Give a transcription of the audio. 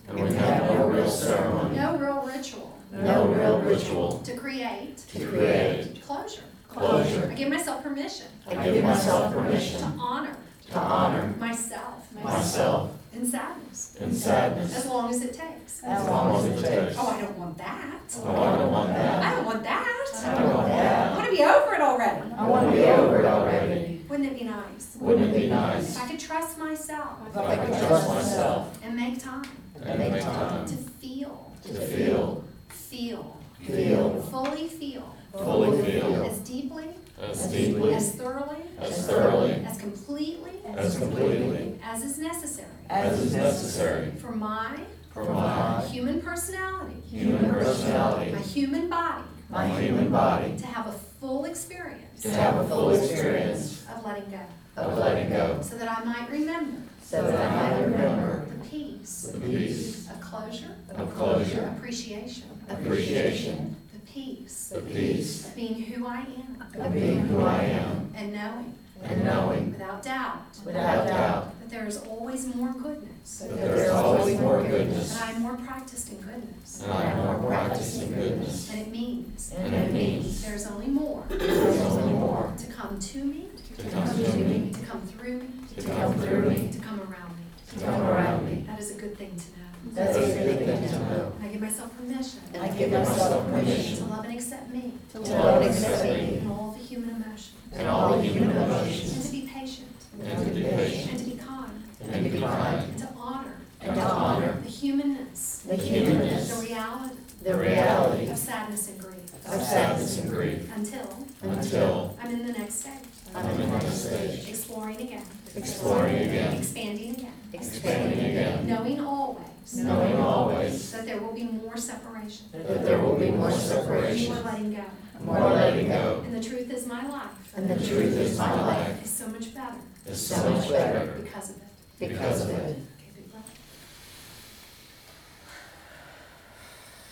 And we have no real ceremony, no real ritual no real ritual to create to create closure. closure. I give myself permission I give myself to permission honor to honor myself myself in sadness, in sadness as long as it takes. as long as it takes. Oh, I don't want that. Oh, I don't want I that. don't want that. I don't want I that. want to be over it already. I want to be over it already. Wouldn't it be nice Wouldn't it be if nice I could trust myself if I could trust myself and make time and make time to feel, to feel, fully feel, fully feel, as deeply, as deeply, as thoroughly, as thoroughly, as completely as completely, as is necessary as is necessary for my for my human personality, human personality, my human body, my human body, to have a full experience to have a full experience of letting go, of letting go, so that I might remember so that I might remember the peace the peace of closure, of closure, appreciation, appreciation, the peace the peace of being who I am, of being who I am, and knowing without doubt that there is always more goodness, that there is always more and goodness, I am more practiced in goodness, and I am more practiced in goodness, and it means and it means there is only more there is only more to come to me, to come to me, to come through me, to come through me, to come around me. to come around me. That is a good thing to know. That is a good thing to know. And I give myself permission I give myself to permission love and accept me to love and accept me and all the human emotions, and all the human and emotions, to be patient, and to be patient, and to be kind, and to be kind, and to honor and to honor the humanness, the humanness, the the reality of sadness and grief, of sadness and grief, until I'm in the next stage, I'm in the next stage, exploring again, exploring again, expanding again, expanding again, knowing always knowing always that there will be more separation, that there will be more separation, more letting go. more letting go, And the truth is my life and the truth is my life is so much better is so much better because of it. because of it.